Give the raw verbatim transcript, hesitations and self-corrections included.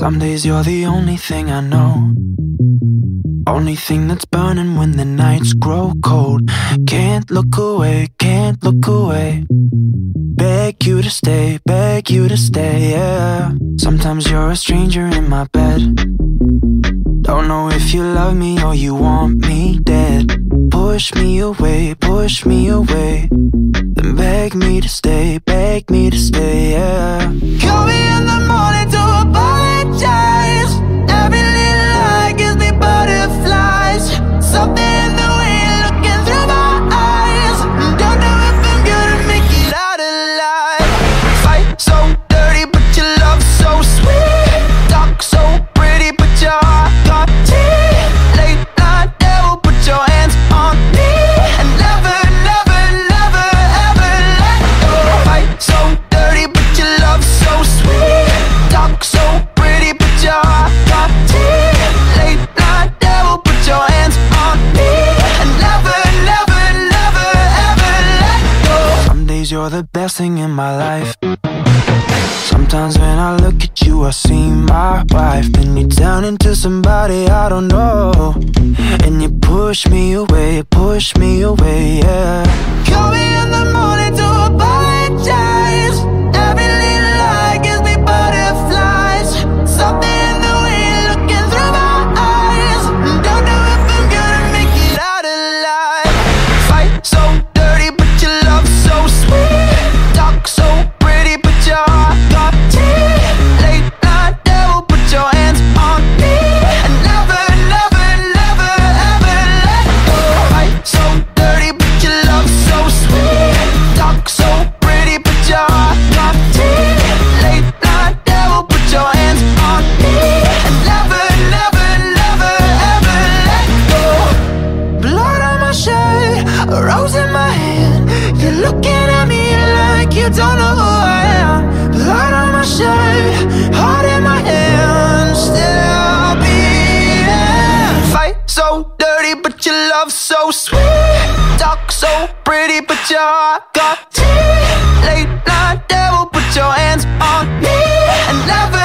Some days you're the only thing I know, only thing that's burning when the nights grow cold. Can't look away, can't look away. Beg you to stay, beg you to stay, yeah. Sometimes you're a stranger in my bed. Don't know if you love me or you want me dead. Push me away, push me away. Then beg me to stay, beg me to stay, yeah. Call me in the morning to apologize. Every little lie gives me butterflies. Something in the way you're looking through my eyes. Don't know if I'm gonna make it out alive. Fight so dirty but your love so sweet. Talk so pretty but your heart got teeth. Late night devil, put your hands on me. And never, never, never, ever let go. Fight so dirty but your love so sweet. Talk so pretty but your heart got teeth. Late night devil, put your hands on me. And never, never, never, ever let go. Some days you're the best thing in my life. Sometimes when I look at you I see my wife. Then you turn into somebody I don't know, and you push me away, push me away, yeah. Call me in the morning to apologize. Every little lie gives me butterflies. Something in the way you're looking through my eyes. Don't know if I'm gonna make it out alive. Fight so dirty but your love so sweet. Talk so pretty but your heart got teeth. Late night devil, put your hands on me. And never, never, never, ever let go. Fight so dirty but your love so sweet. Talk so pretty but your heart got teeth. Late night devil, put your hands on me. And never, never, never, ever let go. Blood on my shirt, a rose in my hand. You're looking at me like you don't know who I am. Blood on my shirt, heart in my hand. Still beating. Fight so dirty but your love so sweet. Talk so pretty but your heart got teeth. Late night devil, put your hands on me. And never,